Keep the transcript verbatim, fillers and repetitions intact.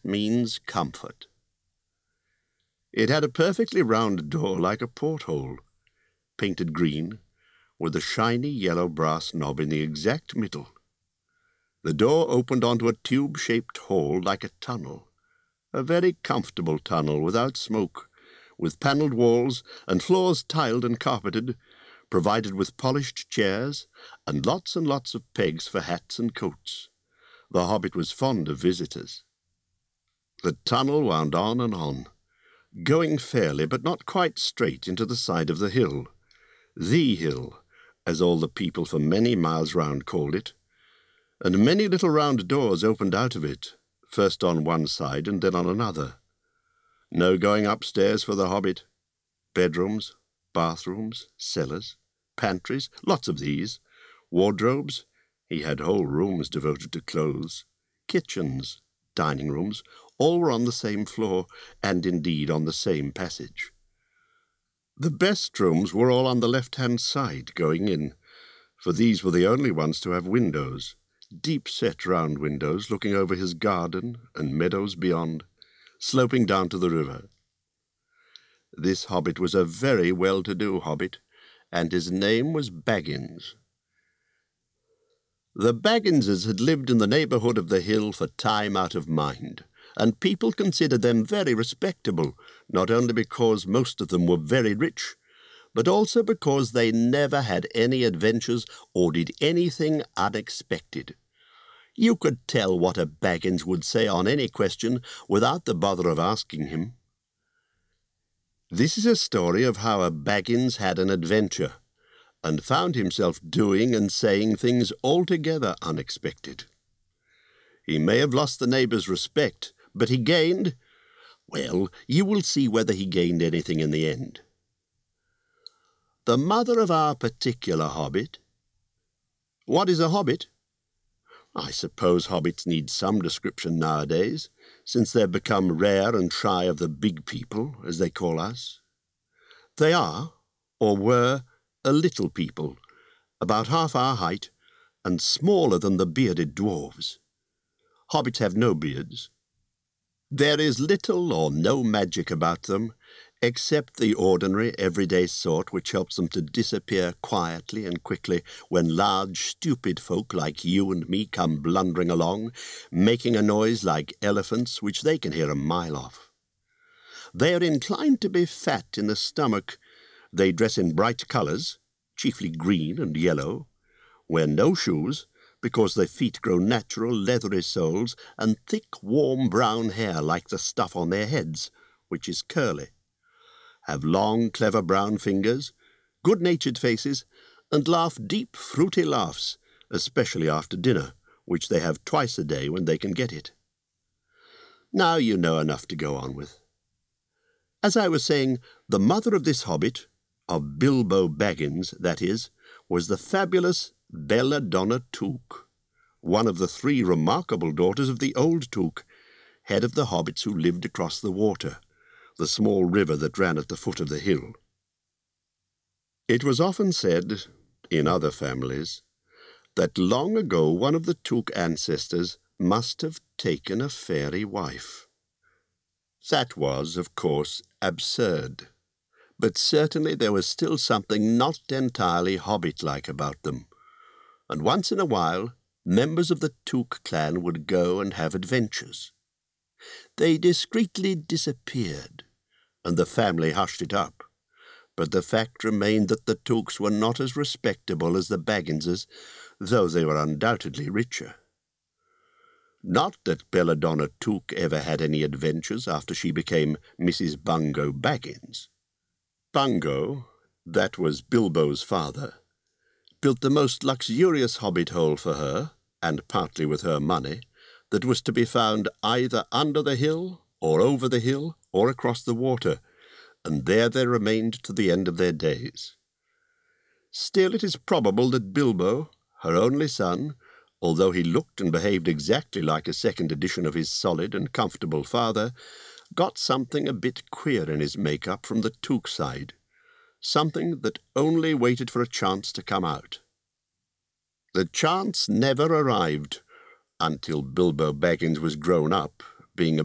means comfort. It had a perfectly round door like a porthole, painted green, with a shiny yellow brass knob in the exact middle. The door opened onto a tube-shaped hall like a tunnel, a very comfortable tunnel without smoke, with panelled walls and floors tiled and carpeted, provided with polished chairs and lots and lots of pegs for hats and coats. The Hobbit was fond of visitors. The tunnel wound on and on, going fairly but not quite straight into the side of the hill, the hill, as all the people for many miles round called it, and many little round doors opened out of it, first on one side and then on another. No going upstairs for the Hobbit. Bedrooms, bathrooms, cellars, pantries, lots of these, wardrobes, he had whole rooms devoted to clothes, kitchens, dining rooms, all were on the same floor, and indeed on the same passage. The best rooms were all on the left-hand side going in, for these were the only ones to have windows, deep-set round windows looking over his garden and meadows beyond, sloping down to the river. This Hobbit was a very well-to-do Hobbit, and his name was Baggins. The Bagginses had lived in the neighbourhood of the hill for time out of mind, and people considered them very respectable, not only because most of them were very rich, but also because they never had any adventures or did anything unexpected. You could tell what a Baggins would say on any question without the bother of asking him. This is a story of how a Baggins had an adventure, and found himself doing and saying things altogether unexpected. He may have lost the neighbours' respect, but he gained, well, you will see whether he gained anything in the end. The mother of our particular Hobbit. What is a Hobbit? I suppose hobbits need some description nowadays, since they've become rare and shy of the big people, as they call us. They are, or were, a little people, about half our height, and smaller than the bearded dwarves. Hobbits have no beards. There is little or no magic about them, except the ordinary, everyday sort which helps them to disappear quietly and quickly when large, stupid folk like you and me come blundering along, making a noise like elephants which they can hear a mile off. They are inclined to be fat in the stomach. They dress in bright colours, chiefly green and yellow, wear no shoes, because their feet grow natural leathery soles and thick, warm brown hair like the stuff on their heads, which is curly, have long, clever brown fingers, good-natured faces, and laugh deep, fruity laughs, especially after dinner, which they have twice a day when they can get it. Now you know enough to go on with. As I was saying, the mother of this Hobbit, of Bilbo Baggins, that is, was the fabulous Belladonna Took, one of the three remarkable daughters of the old Took, head of the hobbits who lived across the water, the small river that ran at the foot of the hill. It was often said, in other families, that long ago one of the Took ancestors must have taken a fairy wife. That was, of course, absurd, but certainly there was still something not entirely hobbit-like about them, and once in a while members of the Took clan would go and have adventures. They discreetly disappeared, and the family hushed it up, but the fact remained that the Tooks were not as respectable as the Bagginses, though they were undoubtedly richer. Not that Belladonna Took ever had any adventures after she became Missus Bungo Baggins. Bungo, that was Bilbo's father, built the most luxurious hobbit hole for her, and partly with her money, that was to be found either under the hill, or over the hill, or across the water, and there they remained to the end of their days. Still, it is probable that Bilbo, her only son, although he looked and behaved exactly like a second edition of his solid and comfortable father, got something a bit queer in his make-up from the Took side, something that only waited for a chance to come out. The chance never arrived, until Bilbo Baggins was grown up, being